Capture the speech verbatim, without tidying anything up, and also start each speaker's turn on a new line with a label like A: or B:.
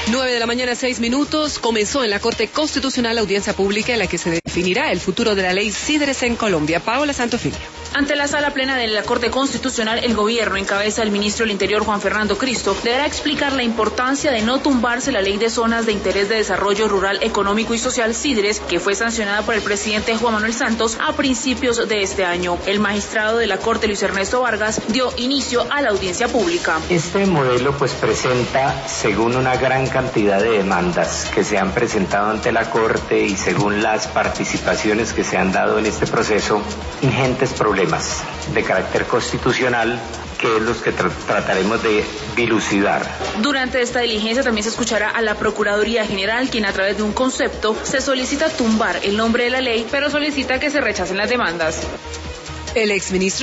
A: Nueve de la mañana, seis minutos. Comenzó en la Corte Constitucional la audiencia pública en la que se definirá el futuro de la ley Sidres en Colombia. Paola Santofimio.
B: Ante la sala plena de la Corte Constitucional, el gobierno, en cabeza del ministro del Interior, Juan Fernando Cristo, deberá explicar la importancia de no tumbarse la ley de zonas de interés de desarrollo rural, económico y social Sidres, que fue sancionada por el presidente Juan Manuel Santos a principios de este año. El magistrado de la Corte, Luis Ernesto Vargas, dio inicio a la audiencia pública.
C: Este modelo pues presenta, según una gran cantidad de demandas que se han presentado ante la Corte y según las participaciones que se han dado en este proceso, ingentes problemas de carácter constitucional, que es los que tra trataremos de dilucidar.
B: Durante esta diligencia también se escuchará a la Procuraduría General, quien a través de un concepto se solicita tumbar el nombre de la ley, pero solicita que se rechacen las demandas.
A: El exministro